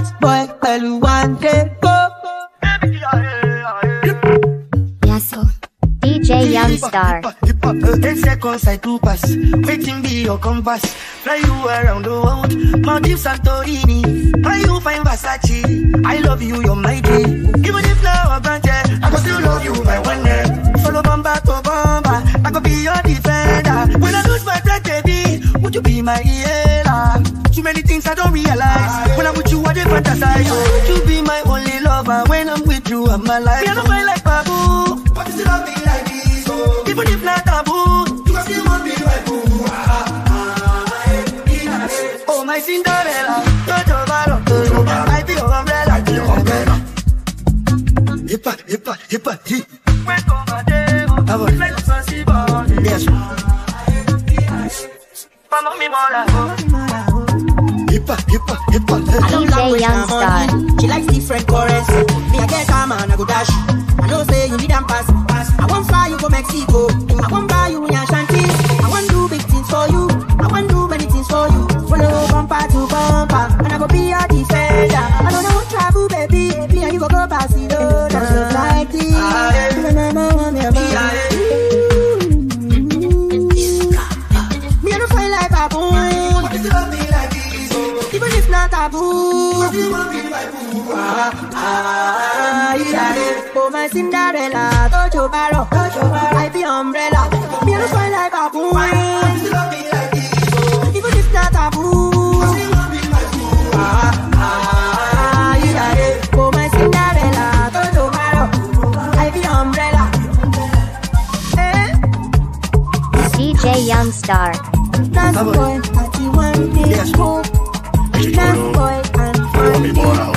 Dance boy, well you want to go. Yasso, DJ Youngstar. 10 seconds I do pass. Waiting be your compass. Fly you around the world. Maldives, Santorini. Why you find Versace? I love you, you're my G. Even if now I'm granted, I go still love you by one name. Follow Bamba to Bamba, I go be your defender. When I lose my breath, baby, would you be my healer? Too many things I don't realize. When I'm with you, I dey fantasize. Would you be my only lover? When I'm with you, I'm alive. I don't find like Babu. But you still love me like this, oh. Even if not taboo, you can still want me like boo. Oh my Cinderella, Jojo Baro, I be your umbrella, be your umbrella. Hippa, hippa, hippa, hip. Yes. DJ Youngstar. She likes different currency. Me I get calm and I go dash. I know say you need them pass. I won't fly you go Mexico. I won't buy you in Ashanti. I won't do big things for you. I won't do many things for you. Follow bumper to bumper, and I go be your defender. I don't know travel, baby. Me and you go Barcelona. Just like this. Me I don't feel like baboon. Even if not taboo. Oh my Cinderella, Jojo Baro, I be umbrella. Me I don't feel like baboon. Even if not taboo. Oh my Cinderella, Jojo Baro, I be umbrella. DJ Youngstar. Dance boy, 31 days cool. Dance boy and